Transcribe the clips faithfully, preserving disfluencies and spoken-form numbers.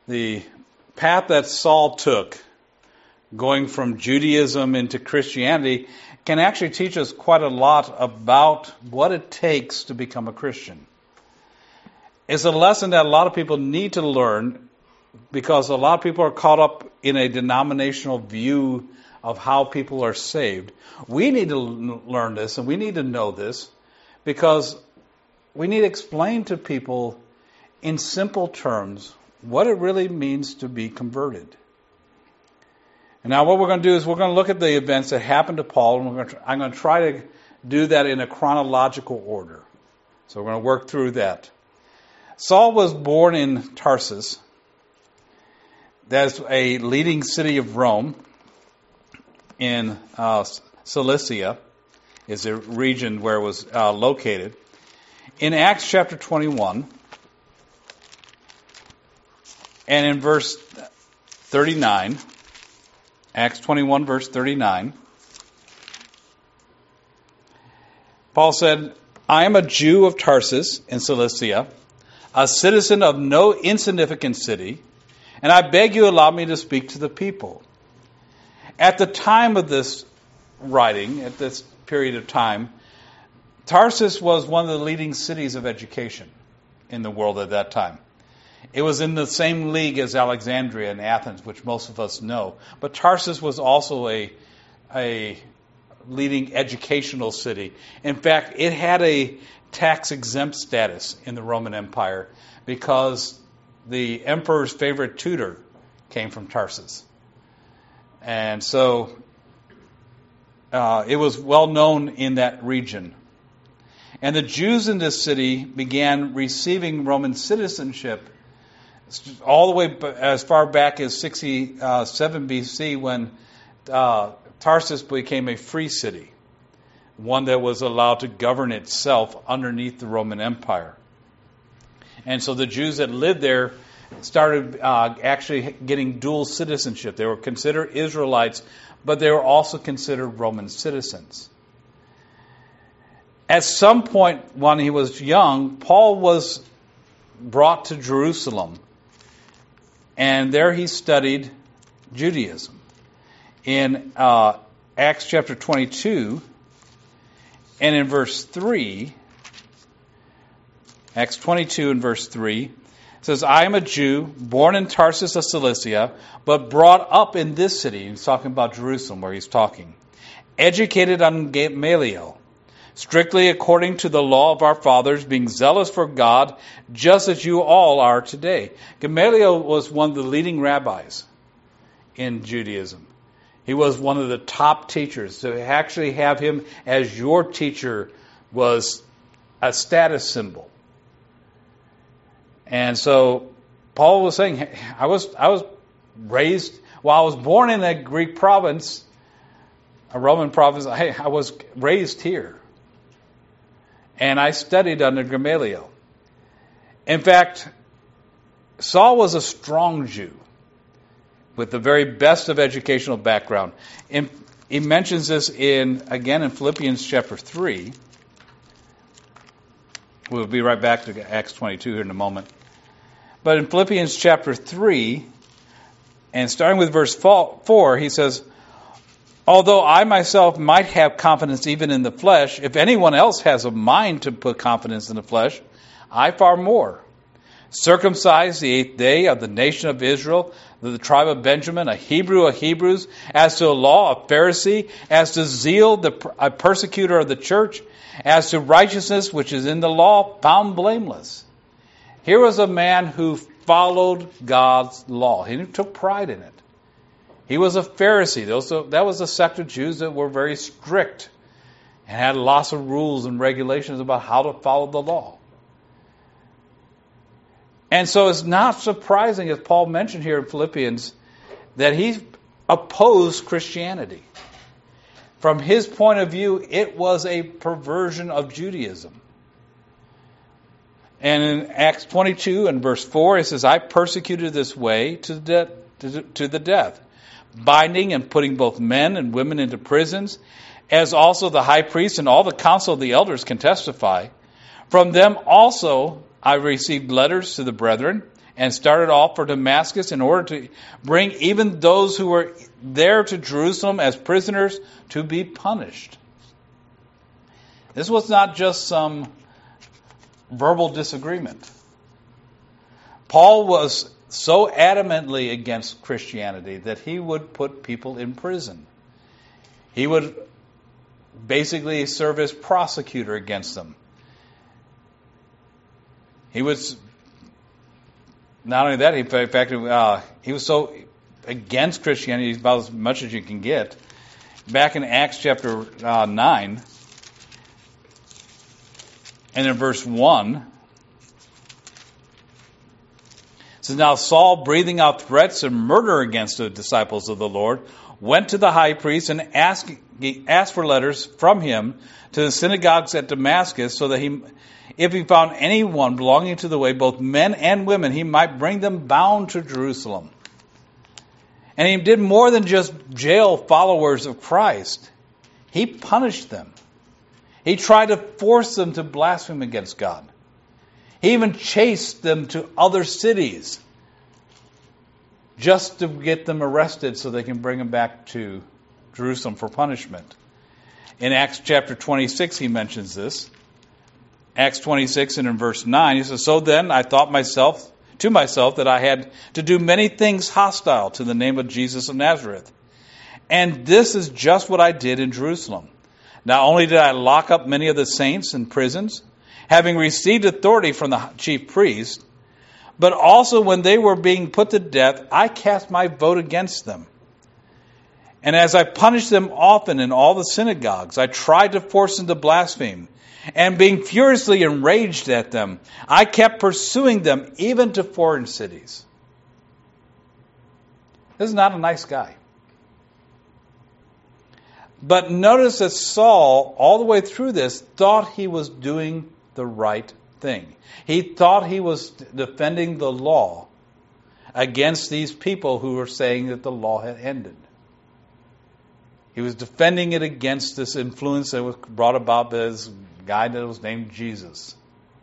the path that Saul took, going from Judaism into Christianity, can actually teach us quite a lot about what it takes to become a Christian. It's a lesson that a lot of people need to learn because a lot of people are caught up in a denominational view of how people are saved. We need to learn this and we need to know this because we need to explain to people in simple terms what it really means to be converted. And now what we're going to do is we're going to look at the events that happened to Paul, and we're going to, I'm going to try to do that in a chronological order. So we're going to work through that. Saul was born in Tarsus. That's a leading city of Rome in uh, Cilicia, is a region where it was uh, located. In Acts chapter twenty-one, and in verse thirty-nine, Acts twenty-one, verse thirty-nine, Paul said, I am a Jew of Tarsus in Cilicia, a citizen of no insignificant city, and I beg you allow me to speak to the people. At the time of this writing, at this period of time, Tarsus was one of the leading cities of education in the world at that time. It was in the same league as Alexandria and Athens, which most of us know. But Tarsus was also a, a leading educational city. In fact, it had a tax-exempt status in the Roman Empire because the emperor's favorite tutor came from Tarsus. And so uh, it was well known in that region. And the Jews in this city began receiving Roman citizenship all the way as far back as sixty-seven B C when uh, Tarsus became a free city, one that was allowed to govern itself underneath the Roman Empire. And so the Jews that lived there started uh, actually getting dual citizenship. They were considered Israelites, but they were also considered Roman citizens. At some point when he was young, Paul was brought to Jerusalem, and there he studied Judaism. In uh, Acts chapter twenty-two, and in verse three, Acts twenty-two and verse three, it says, I am a Jew, born in Tarsus of Cilicia, but brought up in this city. He's talking about Jerusalem, where he's talking. Educated on Gamaliel, strictly according to the law of our fathers, being zealous for God, just as you all are today. Gamaliel was one of the leading rabbis in Judaism. He was one of the top teachers. To actually have him as your teacher was a status symbol. And so Paul was saying, I was I was raised, well, I was born in a Greek province, a Roman province. I, I was raised here. And I studied under Gamaliel. In fact, Saul was a strong Jew with the very best of educational background. And he mentions this in again in Philippians chapter three. We'll be right back to Acts twenty-two here in a moment. But in Philippians chapter three, and starting with verse four, he says, although I myself might have confidence even in the flesh, if anyone else has a mind to put confidence in the flesh, I far more. Circumcised the eighth day of the nation of Israel, the tribe of Benjamin, a Hebrew of Hebrews, as to the law, a Pharisee, as to zeal, the, a persecutor of the church, as to righteousness which is in the law, found blameless. Here was a man who followed God's law. He took pride in it. He was a Pharisee. That was a sect of Jews that were very strict and had lots of rules and regulations about how to follow the law. And so it's not surprising, as Paul mentioned here in Philippians, that he opposed Christianity. From his point of view, it was a perversion of Judaism. And in Acts twenty-two and verse four, it says, I persecuted this way to the, de- to, to the death, binding and putting both men and women into prisons, as also the high priest and all the council of the elders can testify. From them also I received letters to the brethren, and started off for Damascus in order to bring even those who were there to Jerusalem as prisoners to be punished. This was not just some verbal disagreement. Paul was so adamantly against Christianity that he would put people in prison. He would basically serve as prosecutor against them. He was not only that, he, in fact, uh, he was so against Christianity, about as much as you can get. Back in Acts chapter uh, nine, and in verse one, it says, "Now Saul, breathing out threats and murder against the disciples of the Lord, went to the high priest and asked, asked for letters from him to the synagogues at Damascus, so that he, if he found anyone belonging to the way, both men and women, he might bring them bound to Jerusalem." And he did more than just jail followers of Christ. He punished them. He tried to force them to blaspheme against God. He even chased them to other cities just to get them arrested so they can bring them back to Jerusalem for punishment. In Acts chapter twenty-six, he mentions this. Acts twenty-six and in verse nine, he says, "So then I thought myself to myself that I had to do many things hostile to the name of Jesus of Nazareth. And this is just what I did in Jerusalem. Not only did I lock up many of the saints in prisons, having received authority from the chief priest, but also when they were being put to death, I cast my vote against them. And as I punished them often in all the synagogues, I tried to force them to blaspheme. And being furiously enraged at them, I kept pursuing them even to foreign cities." This is not a nice guy. But notice that Saul, all the way through this, thought he was doing the right thing. He thought he was defending the law against these people who were saying that the law had ended. He was defending it against this influence that was brought about by this guy that was named Jesus.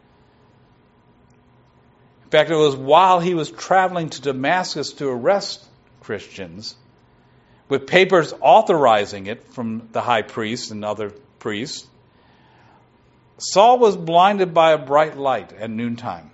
In fact, it was while he was traveling to Damascus to arrest Christians, with papers authorizing it from the high priest and other priests, Saul was blinded by a bright light at noontime.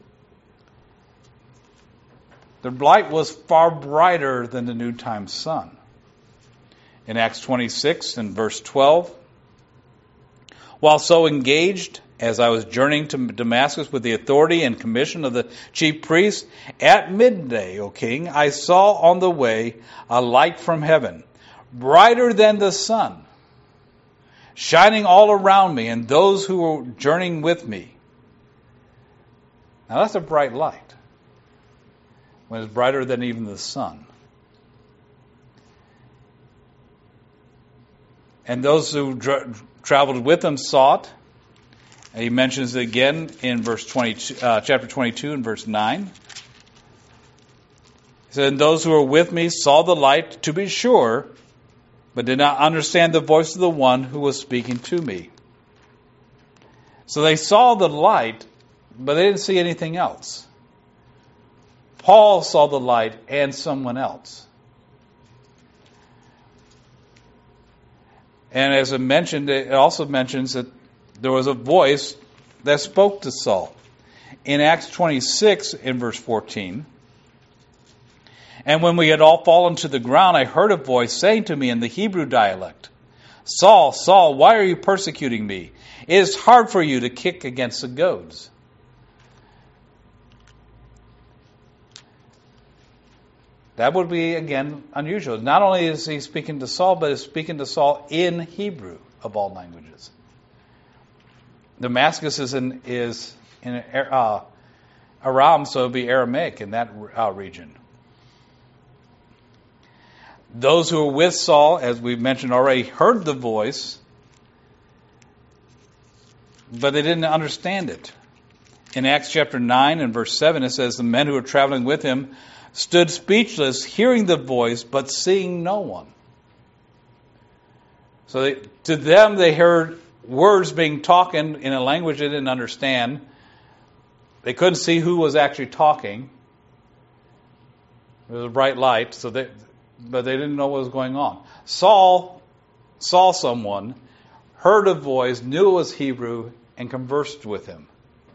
The light was far brighter than the noontime sun. In Acts twenty-six and verse twelve, "While so engaged, as I was journeying to Damascus with the authority and commission of the chief priests, at midday, O king, I saw on the way a light from heaven, brighter than the sun, shining all around me and those who were journeying with me." Now that's a bright light, when it's brighter than even the sun. And those who dr- traveled with him saw it. And he mentions it again in verse twenty-two, uh, chapter twenty-two and verse nine. He said, "And those who were with me saw the light, to be sure, but did not understand the voice of the one who was speaking to me." So they saw the light, but they didn't see anything else. Paul saw the light and someone else. And as I mentioned, it also mentions that there was a voice that spoke to Saul. In Acts twenty-six, in verse fourteen, "And when we had all fallen to the ground, I heard a voice saying to me in the Hebrew dialect, 'Saul, Saul, why are you persecuting me? It is hard for you to kick against the goads.'" That would be, again, unusual. Not only is he speaking to Saul, but he's speaking to Saul in Hebrew, of all languages. Damascus is in, is in uh, Aram, so it would be Aramaic in that uh, region. Those who were with Saul, as we've mentioned already, heard the voice, but they didn't understand it. In Acts chapter nine and verse seven, it says, "The men who were traveling with him stood speechless, hearing the voice, but seeing no one." So they, to them, they heard words being talking in a language they didn't understand. They couldn't see who was actually talking. There was a bright light, so they, but they didn't know what was going on. Saul saw someone, heard a voice, knew it was Hebrew, and conversed with him.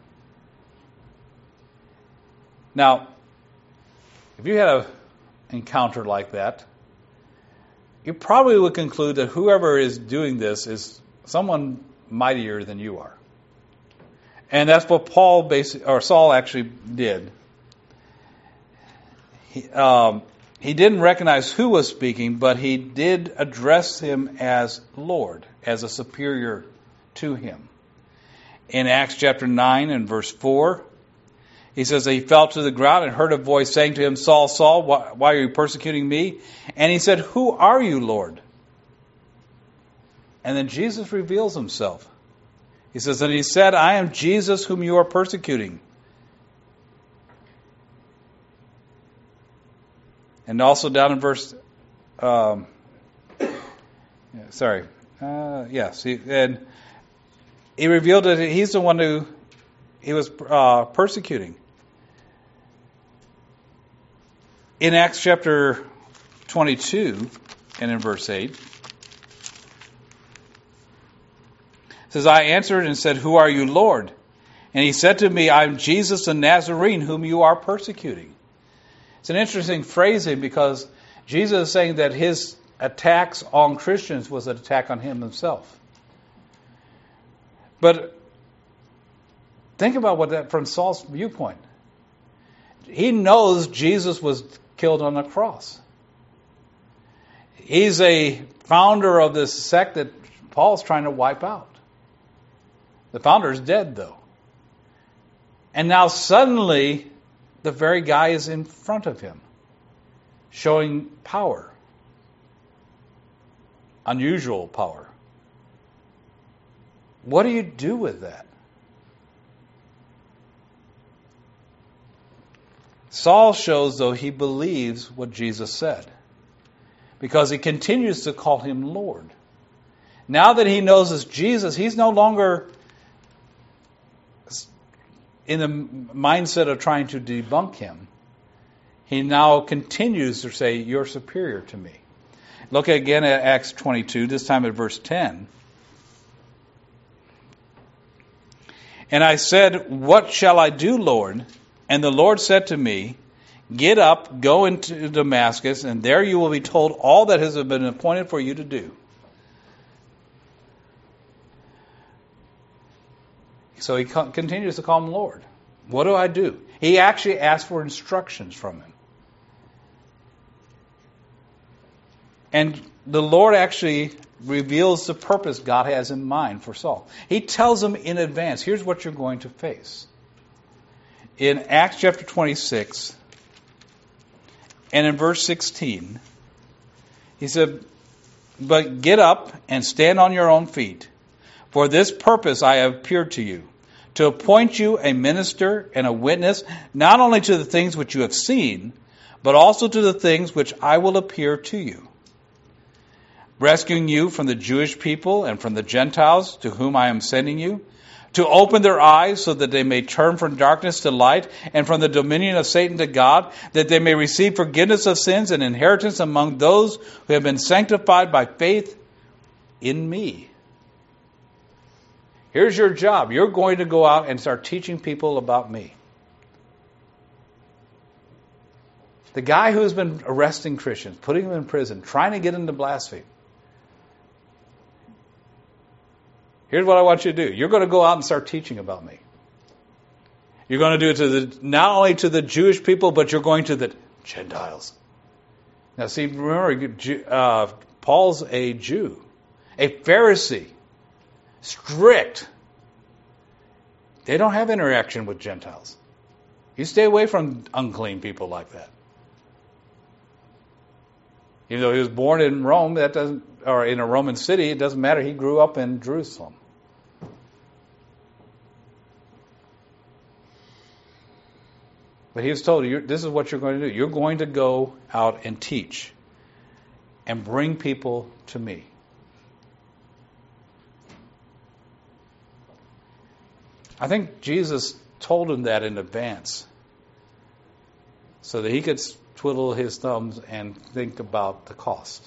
Now, if you had an encounter like that, you probably would conclude that whoever is doing this is someone mightier than you are. And that's what Paul basically, or Saul actually did. He, um, he didn't recognize who was speaking, but he did address him as Lord, as a superior to him. In Acts chapter nine and verse four, he says that he fell to the ground and heard a voice saying to him, Saul, Saul, why, why are you persecuting me? And he said, who are you, Lord? And then Jesus reveals himself. He says, and he said, I am Jesus whom you are persecuting. And also down in verse, um, sorry, uh, yes, he, and he revealed that he's the one who he was uh, persecuting. In Acts chapter twenty-two and in verse eight, it says, I answered and said, who are you, Lord? And he said to me, I am Jesus the Nazarene whom you are persecuting. It's an interesting phrasing because Jesus is saying that his attacks on Christians was an attack on him himself. But think about what that from Saul's viewpoint. He knows Jesus was killed on the cross. He's a founder of this sect that Paul's trying to wipe out. The founder is dead, though. And now suddenly, the very guy is in front of him, showing power. Unusual power. What do you do with that? Saul shows, though, he believes what Jesus said, because he continues to call him Lord. Now that he knows it's Jesus, he's no longer in the mindset of trying to debunk him. He now continues to say, you're superior to me. Look again at Acts twenty-two, this time at verse ten. And I said, what shall I do, Lord? And the Lord said to me, get up, go into Damascus, and there you will be told all that has been appointed for you to do. So he continues to call him Lord. What do I do? He actually asked for instructions from him. And the Lord actually reveals the purpose God has in mind for Saul. He tells him in advance, here's what you're going to face. In Acts chapter twenty-six, and in verse sixteen, he said, but get up and stand on your own feet. For this purpose I have appeared to you, to appoint you a minister and a witness, not only to the things which you have seen, but also to the things which I will appear to you, rescuing you from the Jewish people and from the Gentiles to whom I am sending you, to open their eyes so that they may turn from darkness to light and from the dominion of Satan to God, that they may receive forgiveness of sins and inheritance among those who have been sanctified by faith in me. Here's your job. You're going to go out and start teaching people about me. The guy who's been arresting Christians, putting them in prison, trying to get them to blaspheme. Here's what I want you to do. You're going to go out and start teaching about me. You're going to do it to the not only to the Jewish people, but you're going to the Gentiles. Now see, remember, uh, Paul's a Jew, a Pharisee, strict. They don't have interaction with Gentiles. You stay away from unclean people like that. Even though he was born in Rome, that doesn't, or in a Roman city, it doesn't matter. He grew up in Jerusalem. But he was told, this is what you're going to do. You're going to go out and teach and bring people to me. I think Jesus told him that in advance so that he could twiddle his thumbs and think about the cost.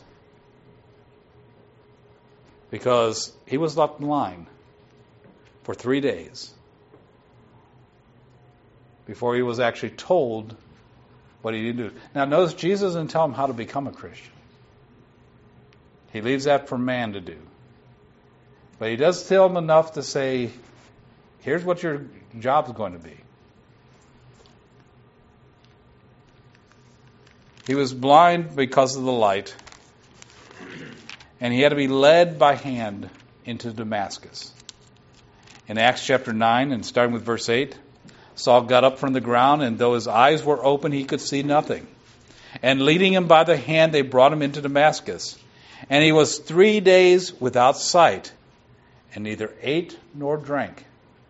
Because he was left blind for three days before he was actually told what he needed to do. Now notice Jesus didn't tell him how to become a Christian. He leaves that for man to do. But he does tell him enough to say, here's what your job is going to be. He was blind because of the light, and he had to be led by hand into Damascus. In Acts chapter nine, and starting with verse eight, Saul got up from the ground, and though his eyes were open, he could see nothing. And leading him by the hand, they brought him into Damascus. And he was three days without sight, and neither ate nor drank.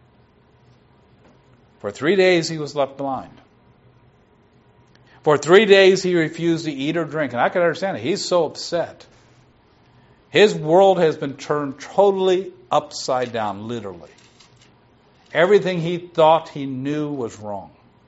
For three days he was left blind. For three days he refused to eat or drink. And I can understand it. He's so upset. His world has been turned totally upside down, literally. Everything he thought he knew was wrong.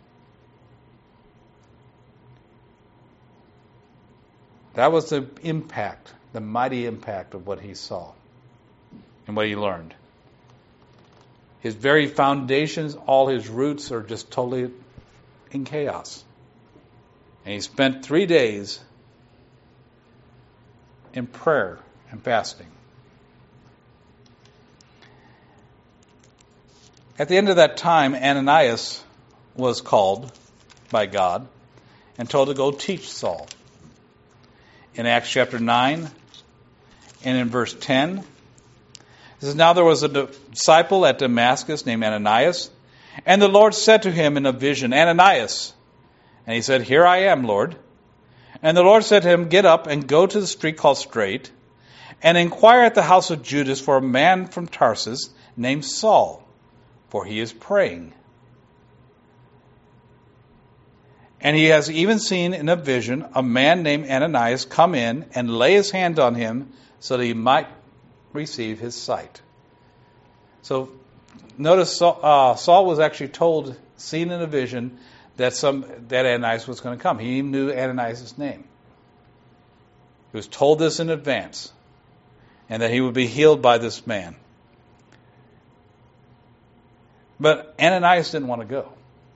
That was the impact, the mighty impact of what he saw and what he learned. His very foundations, all his roots are just totally in chaos. And he spent three days in prayer and fasting. At the end of that time, Ananias was called by God and told to go teach Saul. In Acts chapter nine and in verse ten, it says, Now there was a disciple at Damascus named Ananias, and the Lord said to him in a vision, Ananias. And he said, Here I am, Lord. And the Lord said to him, Get up and go to the street called Straight, and inquire at the house of Judas for a man from Tarsus named Saul, for he is praying. And he has even seen in a vision a man named Ananias come in and lay his hand on him so that he might receive his sight. So notice Saul, uh, Saul was actually told, seen in a vision, that some that Ananias was going to come. He knew Ananias' name. He was told this in advance, and that he would be healed by this man. But Ananias didn't want to go.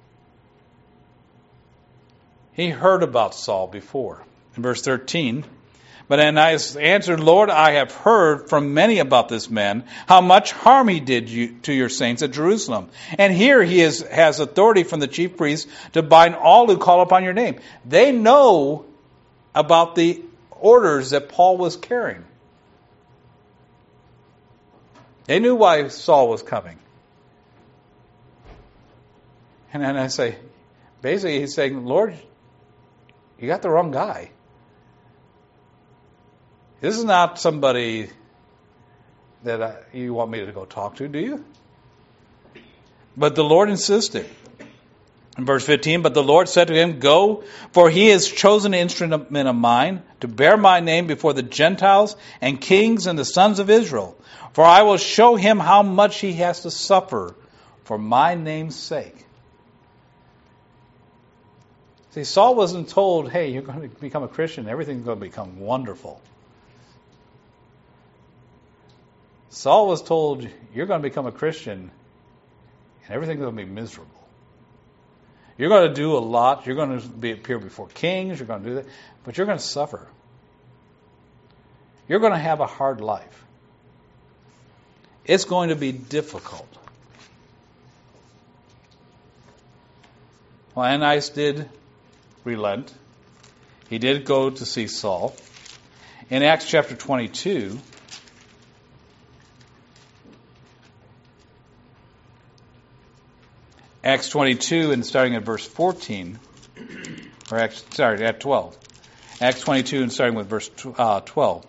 He heard about Saul before. In verse thirteen, but Ananias answered, Lord, I have heard from many about this man, how much harm he did you, to your saints at Jerusalem. And here he is, has authority from the chief priests to bind all who call upon your name. They know about the orders that Paul was carrying. They knew why Saul was coming. And then I say, basically he's saying, Lord, you got the wrong guy. This is not somebody that I, you want me to go talk to, do you? But the Lord insisted. In verse fifteen, but the Lord said to him, Go, for he is chosen instrument of mine to bear my name before the Gentiles and kings and the sons of Israel. For I will show him how much he has to suffer for my name's sake. See, Saul wasn't told, hey, you're going to become a Christian, everything's going to become wonderful. Saul was told, you're going to become a Christian, and everything's going to be miserable. You're going to do a lot. You're going to be, appear before kings. You're going to do that. But you're going to suffer. You're going to have a hard life. It's going to be difficult. Well, Ananias did relent. He did go to see Saul. In Acts chapter twenty-two, Acts twenty-two, and starting at verse fourteen, or Acts, sorry, at twelve. Acts twenty-two, and starting with verse uh, twelve.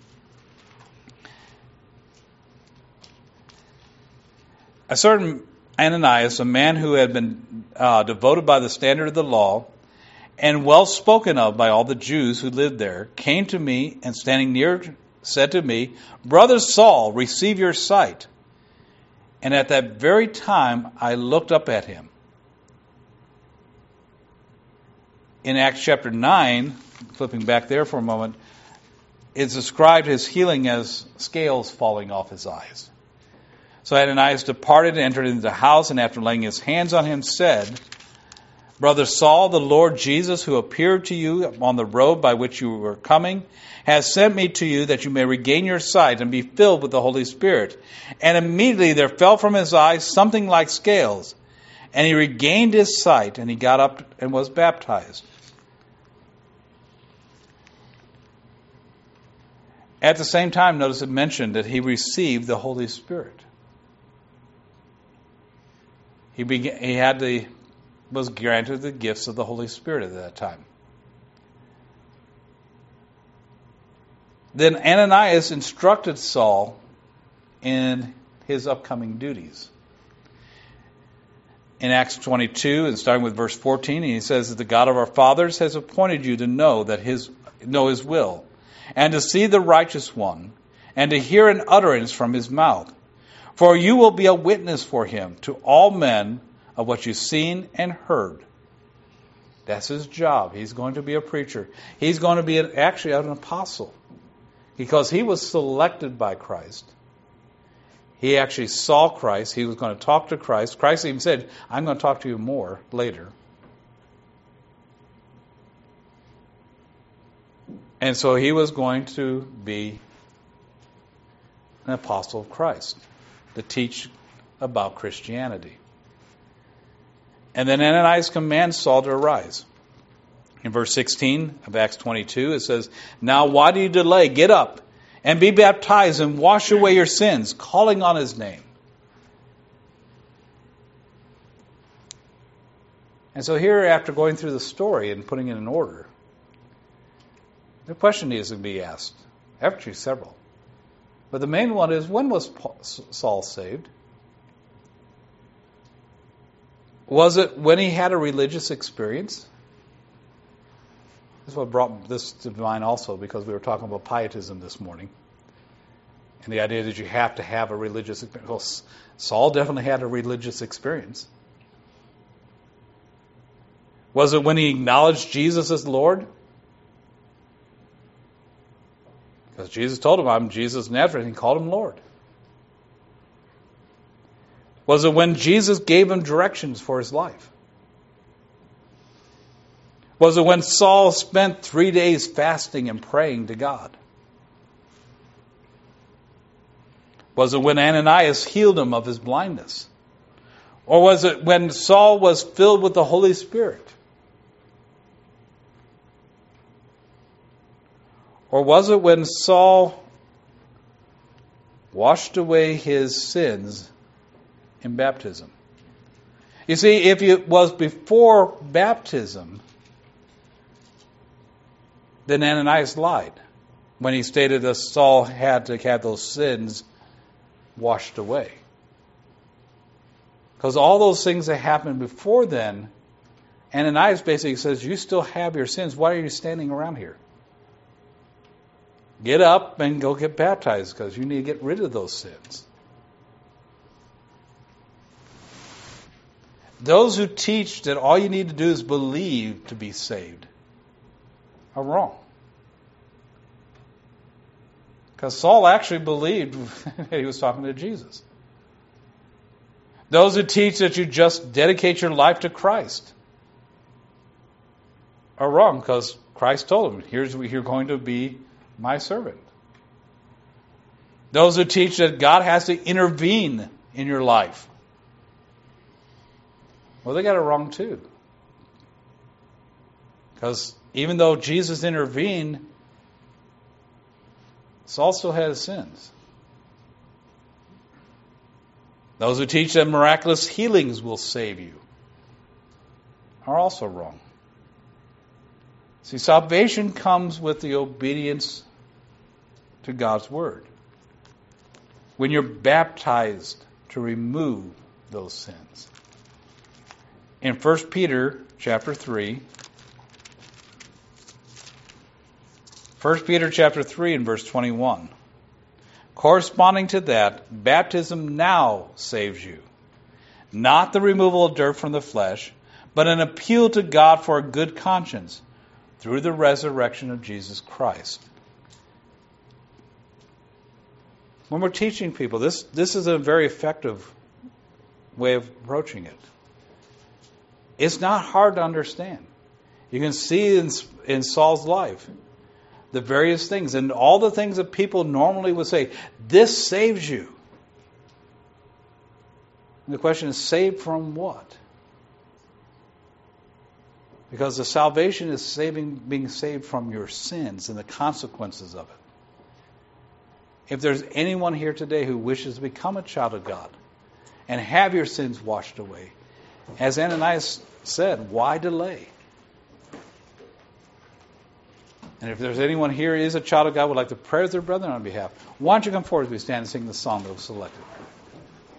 A certain Ananias, a man who had been uh, devoted by the standard of the law, and well spoken of by all the Jews who lived there, came to me, and standing near, said to me, Brother Saul, receive your sight. And at that very time I looked up at him. in Acts chapter nine, flipping back there for a moment, it's described his healing as scales falling off his eyes. So Ananias departed and entered into the house, and after laying his hands on him, said, Brother Saul, the Lord Jesus, who appeared to you on the road by which you were coming, has sent me to you that you may regain your sight and be filled with the Holy Spirit. And immediately there fell from his eyes something like scales, and he regained his sight, and he got up and was baptized. At the same time, notice it mentioned that he received the Holy Spirit. He began, he had the was granted the gifts of the Holy Spirit at that time. Then Ananias instructed Saul in his upcoming duties. In Acts twenty-two, and starting with verse fourteen, he says that the God of our fathers has appointed you to know that his know his will, and to see the righteous one, and to hear an utterance from his mouth. For you will be a witness for him to all men of what you've seen and heard. That's his job. He's going to be a preacher. He's going to be an, actually an apostle, because he was selected by Christ. He actually saw Christ. He was going to talk to Christ. Christ even said, I'm going to talk to you more later. And so he was going to be an apostle of Christ to teach about Christianity. And then Ananias commands Saul to arise. In verse sixteen of Acts twenty-two, it says, Now why do you delay? Get up and be baptized and wash away your sins, calling on his name. And so here, after going through the story and putting it in order, the question needs to be asked. Actually, several. But the main one is, when was Paul, Saul saved? Was it when he had a religious experience? This is what brought this to mind also, because we were talking about pietism this morning. And the idea that you have to have a religious experience. Well, Saul definitely had a religious experience. Was it when he acknowledged Jesus as Lord? Because Jesus told him, I'm Jesus of Nazareth, and he called him Lord. Was it when Jesus gave him directions for his life? Was it when Saul spent three days fasting and praying to God? Was it when Ananias healed him of his blindness? Or was it when Saul was filled with the Holy Spirit? Or was it when Saul washed away his sins in baptism? You see, if it was before baptism, then Ananias lied when he stated that Saul had to have those sins washed away. Because all those things that happened before then, Ananias basically says, you still have your sins. Why are you standing around here? Get up and go get baptized, because you need to get rid of those sins. Those who teach that all you need to do is believe to be saved are wrong. Because Saul actually believed that he was talking to Jesus. Those who teach that you just dedicate your life to Christ are wrong, because Christ told him, here's you're going to be my servant. Those who teach that God has to intervene in your life, well, they got it wrong too. Because even though Jesus intervened, Saul still had his sins. Those who teach that miraculous healings will save you are also wrong. See, salvation comes with the obedience to God's word. When you're baptized to remove those sins. In First Peter chapter three, First Peter chapter three and verse twenty-one, corresponding to that, baptism now saves you, not the removal of dirt from the flesh, but an appeal to God for a good conscience through the resurrection of Jesus Christ. When we're teaching people, this, this is a very effective way of approaching it. It's not hard to understand. You can see in, in Saul's life the various things, and all the things that people normally would say, this saves you. And the question is, saved from what? Because the salvation is saving, being saved from your sins and the consequences of it. If there's anyone here today who wishes to become a child of God and have your sins washed away, as Ananias said, why delay? And if there's anyone here who is a child of God who would like to pray with their brethren on behalf, why don't you come forward as we stand and sing the song that was selected.